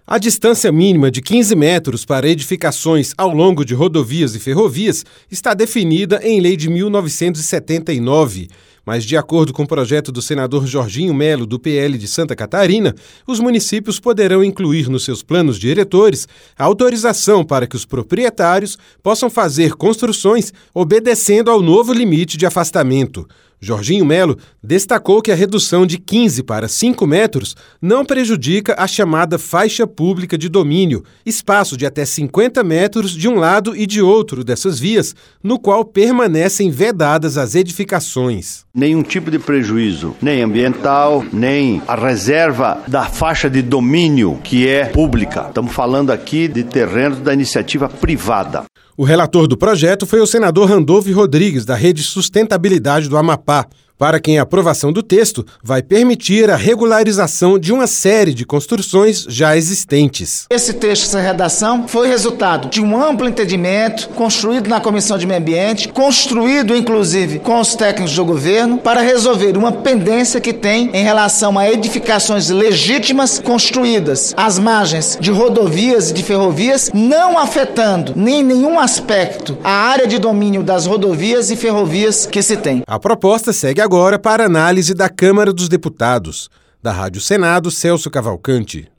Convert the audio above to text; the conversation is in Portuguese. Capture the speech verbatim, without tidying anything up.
A distância mínima de quinze metros para edificações ao longo de rodovias e ferrovias está definida em lei de mil novecentos e setenta e nove. Mas, de acordo com o projeto do senador Jorginho Melo, do P L de Santa Catarina, os municípios poderão incluir nos seus planos diretores a autorização para que os proprietários possam fazer construções obedecendo ao novo limite de afastamento. Jorginho Melo destacou que a redução de quinze para cinco metros não prejudica a chamada faixa pública de domínio, espaço de até cinquenta metros de um lado e de outro dessas vias, no qual permanecem vedadas as edificações. Nenhum tipo de prejuízo, nem ambiental, nem a reserva da faixa de domínio que é pública. Estamos falando aqui de terrenos da iniciativa privada. O relator do projeto foi o senador Randolfo Rodrigues, da Rede Sustentabilidade do Amapá, para quem a aprovação do texto vai permitir a regularização de uma série de construções já existentes. Esse texto, essa redação, foi resultado de um amplo entendimento construído na Comissão de Meio Ambiente, construído inclusive com os técnicos do governo, para resolver uma pendência que tem em relação a edificações legítimas construídas às margens de rodovias e de ferrovias, não afetando nem em nenhum aspecto a área de domínio das rodovias e ferrovias que se tem. A proposta segue agora para análise da Câmara dos Deputados. Da Rádio Senado, Celso Cavalcante.